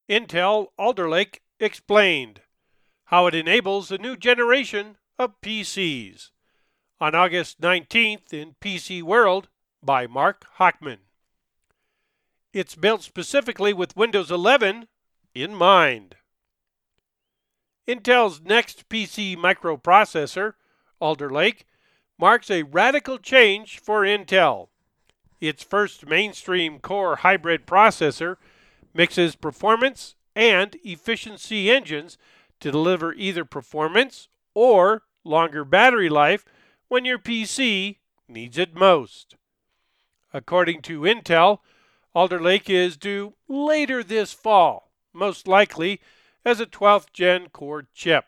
Intel Alder Lake explained how it enables a new generation of PCs on August 19th in PC World by Mark Hochman. It's built specifically with Windows 11 in mind. Intel's next PC microprocessor, Alder Lake, marks a radical change for Intel. Its first mainstream Core hybrid processor mixes performance and efficiency engines to deliver either performance or longer battery life when your PC needs it most. According to Intel, Alder Lake is due later this fall, most likely as a 12th Gen Core chip.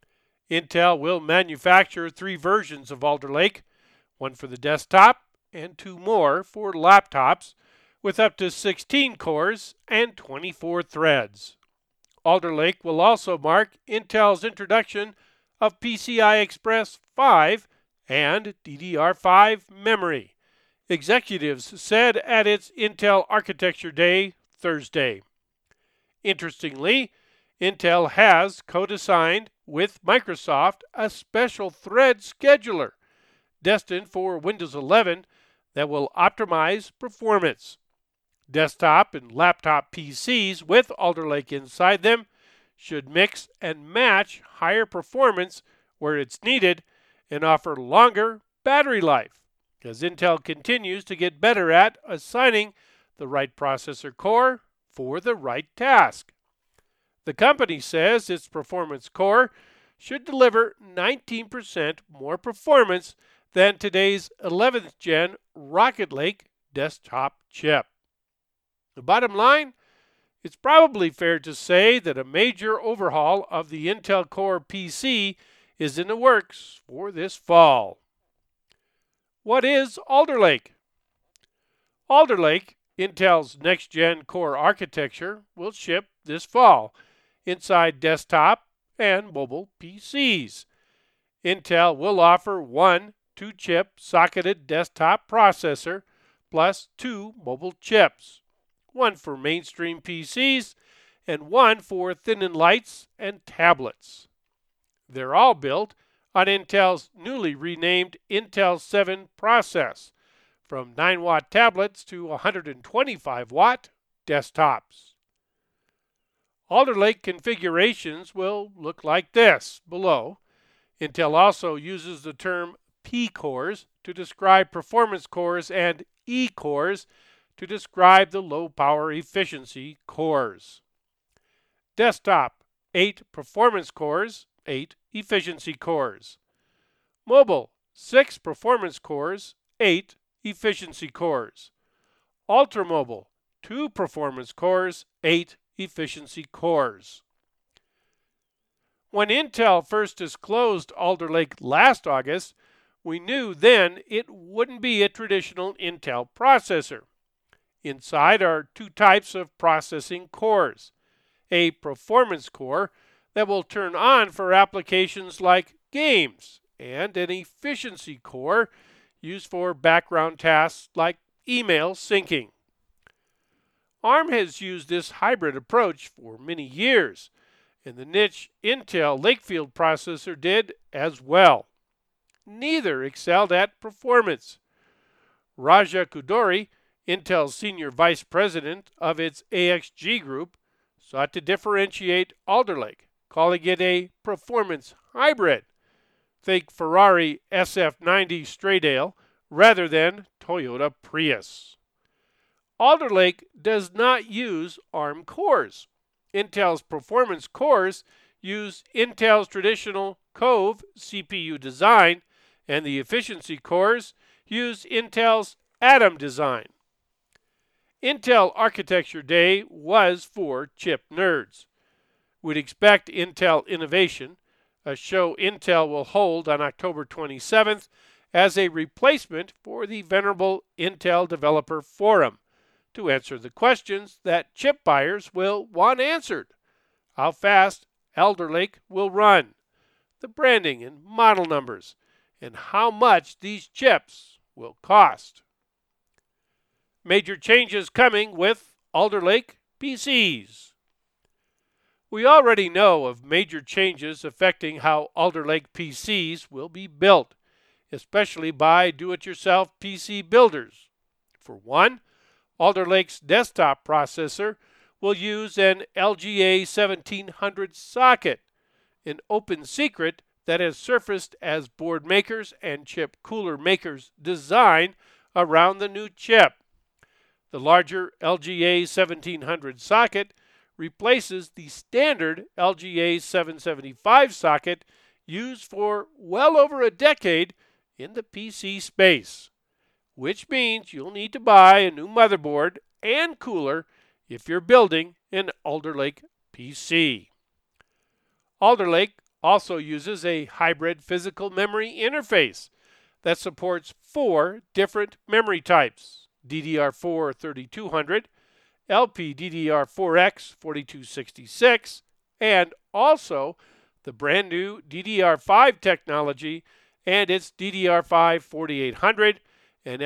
Intel will manufacture 3 versions of Alder Lake, one for the desktop and 2 more for laptops, with up to 16 cores and 24 threads. Alder Lake will also mark Intel's introduction of PCI Express 5 and DDR5 memory, executives said at its Intel Architecture Day Thursday. Interestingly, Intel has co-designed with Microsoft a special thread scheduler destined for Windows 11 that will optimize performance. Desktop and laptop PCs with Alder Lake inside them should mix and match higher performance where it's needed and offer longer battery life, as Intel continues to get better at assigning the right processor core for the right task. The company says its performance core should deliver 19% more performance than today's 11th Gen Rocket Lake desktop chip. The bottom line, it's probably fair to say that a major overhaul of the Intel Core PC is in the works for this fall. What is Alder Lake? Alder Lake, Intel's next-gen Core architecture, will ship this fall inside desktop and mobile PCs. Intel will offer one 2-chip socketed desktop processor plus 2 mobile chips, one for mainstream PCs and one for thin and lights and tablets. They're all built on Intel's newly renamed Intel 7 process, from 9-watt tablets to 125-watt desktops. Alder Lake configurations will look like this below. Intel also uses the term P-cores to describe performance cores and E-cores to describe the low-power efficiency cores. Desktop, 8 performance cores, 8 efficiency cores. Mobile, 6 performance cores, 8 efficiency cores. Ultramobile, 2 performance cores, 8 efficiency cores. When Intel first disclosed Alder Lake last August, we knew then it wouldn't be a traditional Intel processor. Inside are 2 types of processing cores. A performance core that will turn on for applications like games, and an efficiency core used for background tasks like email syncing. ARM has used this hybrid approach for many years, and the niche Intel Lakefield processor did as well. Neither excelled at performance. Raja Koduri, Intel's senior vice president of its AXG group, sought to differentiate Alder Lake, calling it a performance hybrid. Think Ferrari SF90 Straydale rather than Toyota Prius. Alder Lake does not use ARM cores. Intel's performance cores use Intel's traditional Cove CPU design, and the efficiency cores use Intel's Atom design. Intel Architecture Day was for chip nerds. We'd expect Intel Innovation, a show Intel will hold on October 27th, as a replacement for the venerable Intel Developer Forum, to answer the questions that chip buyers will want answered. How fast Alder Lake will run, the branding and model numbers, and how much these chips will cost. Major changes coming with Alder Lake PCs. We already know of major changes affecting how Alder Lake PCs will be built, especially by do-it-yourself PC builders. For one, Alder Lake's desktop processor will use an LGA 1700 socket, an open secret that has surfaced as board makers and chip cooler makers' design around the new chip. The larger LGA 1700 socket replaces the standard LGA 775 socket used for well over a decade in the PC space, which means you'll need to buy a new motherboard and cooler if you're building an Alder Lake PC. Alder Lake also uses a hybrid physical memory interface that supports 4 different memory types: DDR4 3200, LPDDR4X 4266, and also the brand new DDR5 technology and its DDR5 4800 and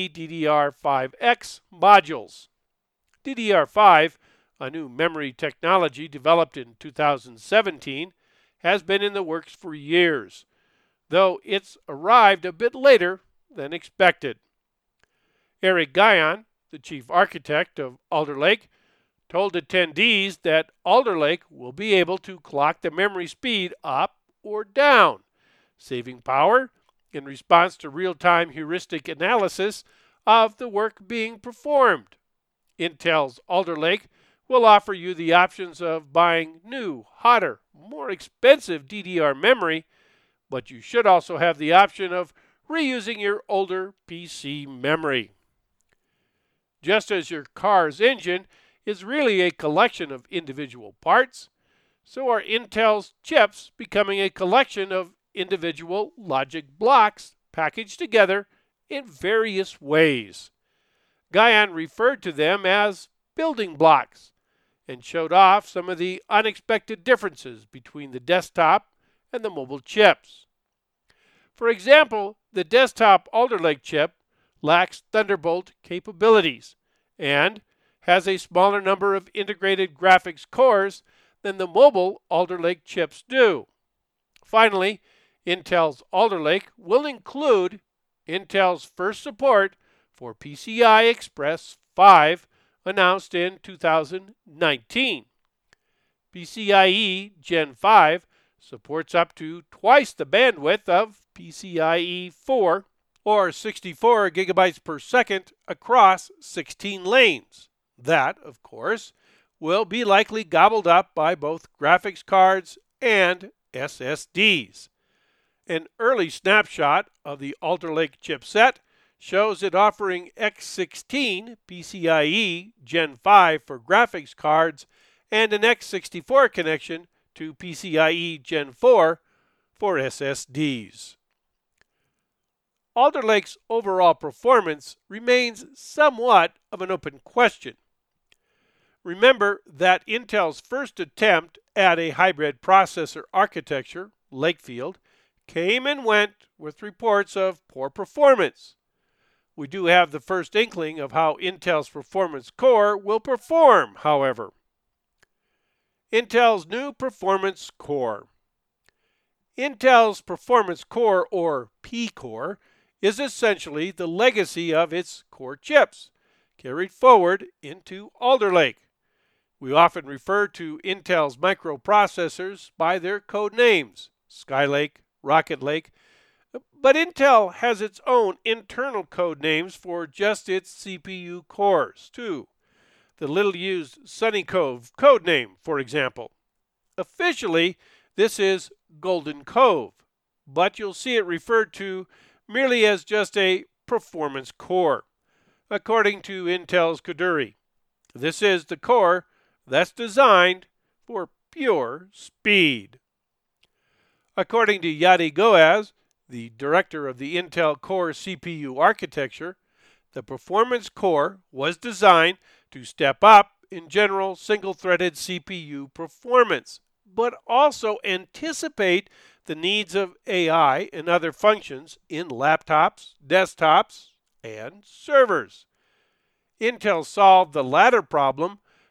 LPDDR5X modules. DDR5, a new memory technology developed in 2017, has been in the works for years, though it's arrived a bit later than expected. Eric Guyon, the chief architect of Alder Lake, told attendees that Alder Lake will be able to clock the memory speed up or down, saving power in response to real-time heuristic analysis of the work being performed. Intel's Alder Lake will offer you the options of buying new, hotter, more expensive DDR memory, but you should also have the option of reusing your older PC memory. Just as your car's engine is really a collection of individual parts, so are Intel's chips becoming a collection of individual logic blocks packaged together in various ways. Guyon referred to them as building blocks and showed off some of the unexpected differences between the desktop and the mobile chips. For example, the desktop Alder Lake chip lacks Thunderbolt capabilities and has a smaller number of integrated graphics cores than the mobile Alder Lake chips do. Finally, Intel's Alder Lake will include Intel's first support for PCI Express 5 announced in 2019. PCIe Gen 5 supports up to twice the bandwidth of PCIe 4, or 64 gigabytes per second across 16 lanes. That, of course, will be likely gobbled up by both graphics cards and SSDs. An early snapshot of the Alder Lake chipset shows it offering X16 PCIe Gen 5 for graphics cards and an X64 connection to PCIe Gen 4 for SSDs. Alder Lake's overall performance remains somewhat of an open question. Remember that Intel's first attempt at a hybrid processor architecture, Lakefield, came and went with reports of poor performance. We do have the first inkling of how Intel's Performance Core will perform, however. Intel's new Performance Core. Intel's Performance Core, or P-Core, is essentially the legacy of its core chips, carried forward into Alder Lake. We often refer to Intel's microprocessors by their code names, Skylake, Rocket Lake, but Intel has its own internal code names for just its CPU cores, too. The little-used Sunny Cove code name, for example. Officially, this is Golden Cove, but you'll see it referred to merely as just a performance core, according to Intel's Kaduri. This is the core that's designed for pure speed. According to Yadi Goaz, the director of the Intel Core CPU architecture, the Performance Core was designed to step up in general single-threaded CPU performance, but also anticipate the needs of AI and other functions in laptops, desktops, and servers. Intel solved the latter problem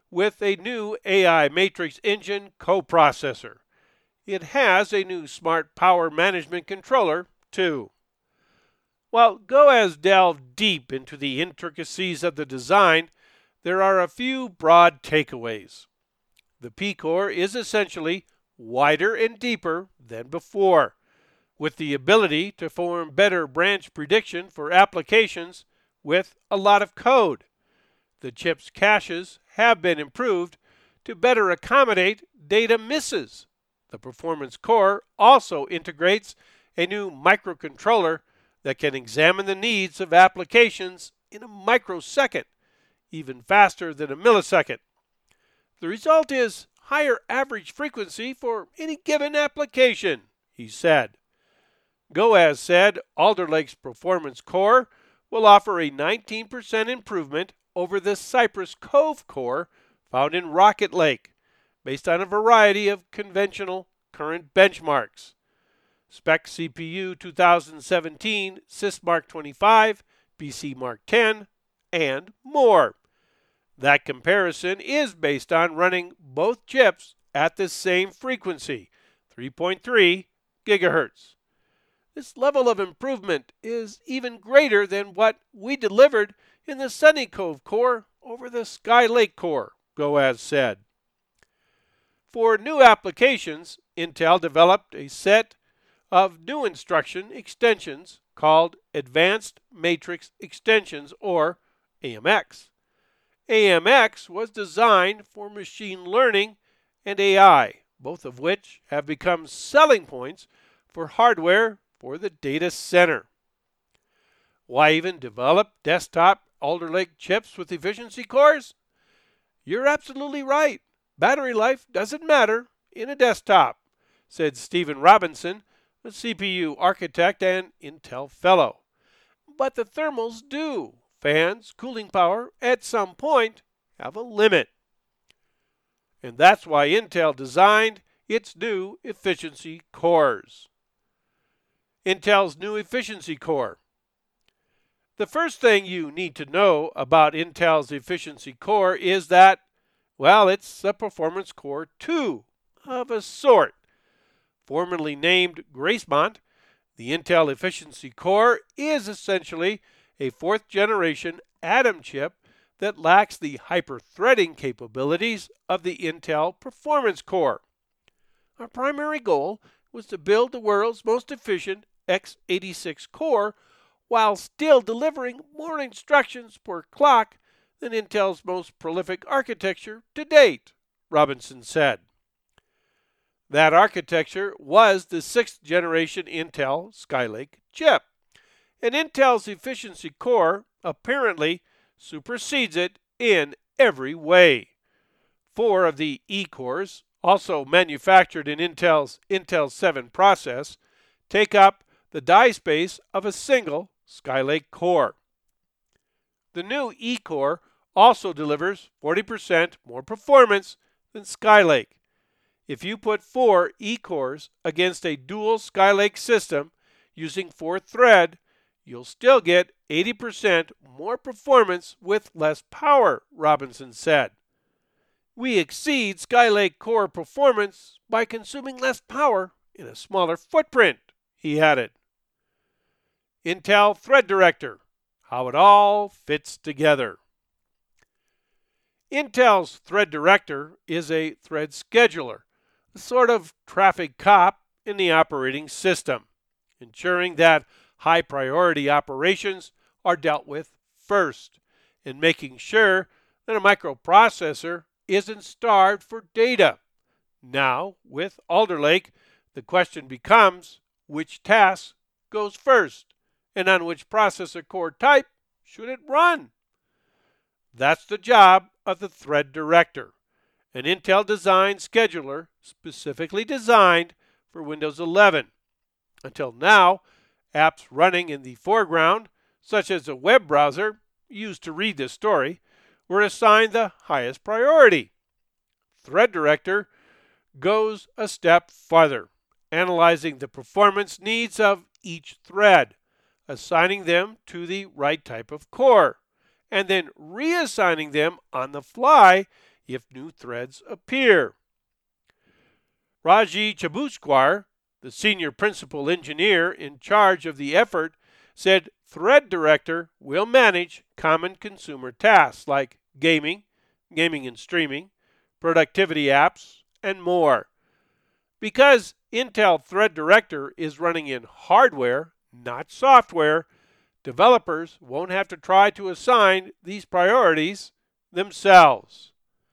with a new AI Matrix Engine coprocessor. It has a new smart power management controller, too. While Go has delved deep into the intricacies of the design, there are a few broad takeaways. The P-core is essentially wider and deeper than before, with the ability to form better branch prediction for applications with a lot of code. The chip's caches have been improved to better accommodate data misses. The Performance Core also integrates a new microcontroller that can examine the needs of applications in a microsecond, even faster than a millisecond. The result is higher average frequency for any given application, he said. Goaz said Alder Lake's Performance Core will offer a 19% improvement over the Cypress Cove core found in Rocket Lake, based on a variety of conventional current benchmarks. Spec CPU 2017, SysMark 25, BC Mark 10, and more. That comparison is based on running both chips at the same frequency, 3.3 gigahertz. This level of improvement is even greater than what we delivered in the Sunny Cove core over the Sky Lake core, Goaz said. For new applications, Intel developed a set of new instruction extensions called Advanced Matrix Extensions, or AMX. AMX was designed for machine learning and AI, both of which have become selling points for hardware for the data center. Why even develop desktop Alder Lake chips with efficiency cores? You're absolutely right. Battery life doesn't matter in a desktop, said Stephen Robinson, a CPU architect and Intel fellow. But the thermals do. Fans, cooling power, at some point, have a limit. And that's why Intel designed its new efficiency cores. Intel's new efficiency core. The first thing you need to know about Intel's efficiency core is that, well, it's a Performance Core 2 of a sort. Formerly named Gracemont, the Intel Efficiency Core is essentially a fourth-generation Atom chip that lacks the hyper-threading capabilities of the Intel Performance Core. Our primary goal was to build the world's most efficient x86 core while still delivering more instructions per clock than Intel's most prolific architecture to date, Robinson said. That architecture was the sixth-generation Intel Skylake chip, and Intel's efficiency core apparently supersedes it in every way. 4 of the E-cores, also manufactured in Intel's Intel 7 process, take up the die space of a single Skylake core. The new E-core also delivers 40% more performance than Skylake. If you put 4 E-cores against a dual Skylake system using 4-thread, you'll still get 80% more performance with less power, Robinson said. We exceed Skylake core performance by consuming less power in a smaller footprint, he added. Intel Thread Director, how it all fits together. Intel's Thread Director is a thread scheduler, a sort of traffic cop in the operating system, ensuring that high-priority operations are dealt with first, and making sure that a microprocessor isn't starved for data. Now, with Alder Lake, the question becomes which task goes first, and on which processor core type should it run? That's the job of the Thread Director, an Intel-designed scheduler specifically designed for Windows 11. Until now, apps running in the foreground, such as a web browser used to read this story, were assigned the highest priority. Thread Director goes a step farther, analyzing the performance needs of each thread, assigning them to the right type of core, and then reassigning them on the fly if new threads appear. Raji Chabushkwar, the senior principal engineer in charge of the effort, said Thread Director will manage common consumer tasks like gaming and streaming, productivity apps, and more. Because Intel Thread Director is running in hardware, not software, developers won't have to try to assign these priorities themselves.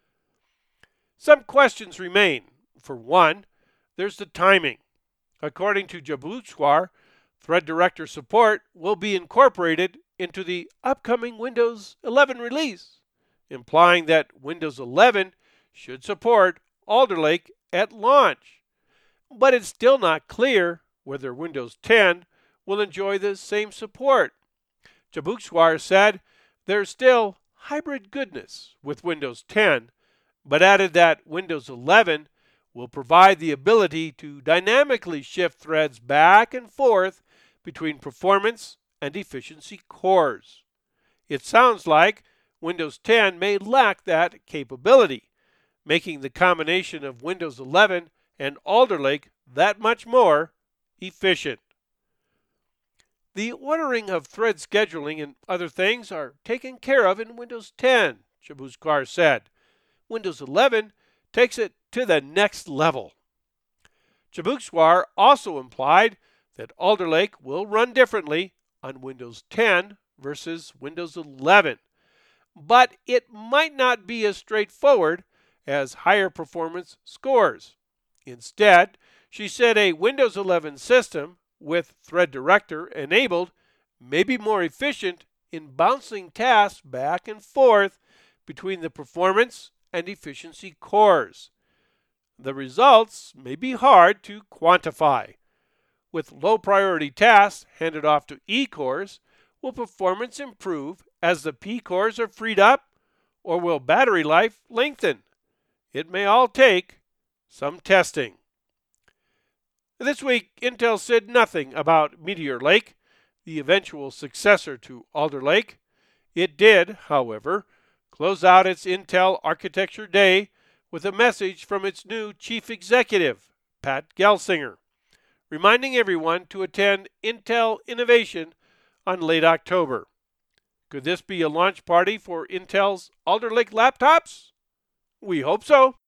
Some questions remain. For one, there's the timing. According to Chabushkwar, Thread Director support will be incorporated into the upcoming Windows 11 release, implying that Windows 11 should support Alder Lake at launch. But it's still not clear whether Windows 10 will enjoy the same support. Chabushkwar said there's still hybrid goodness with Windows 10, but added that Windows 11 will provide the ability to dynamically shift threads back and forth between performance and efficiency cores. It sounds like Windows 10 may lack that capability, making the combination of Windows 11 and Alder Lake that much more efficient. The ordering of thread scheduling and other things are taken care of in Windows 10, Chabushkwar said. Windows 11 takes it to the next level. Chabushkwar also implied that Alder Lake will run differently on Windows 10 versus Windows 11, but it might not be as straightforward as higher performance scores. Instead, she said a Windows 11 system with Thread Director enabled may be more efficient in bouncing tasks back and forth between the performance and efficiency cores. The results may be hard to quantify. With low priority tasks handed off to E cores, will performance improve as the P cores are freed up, or will battery life lengthen? It may all take some testing. This week, Intel said nothing about Meteor Lake, the eventual successor to Alder Lake. It did, however, close out its Intel Architecture Day with a message from its new chief executive, Pat Gelsinger, reminding everyone to attend Intel Innovation on late October. Could this be a launch party for Intel's Alder Lake laptops? We hope so.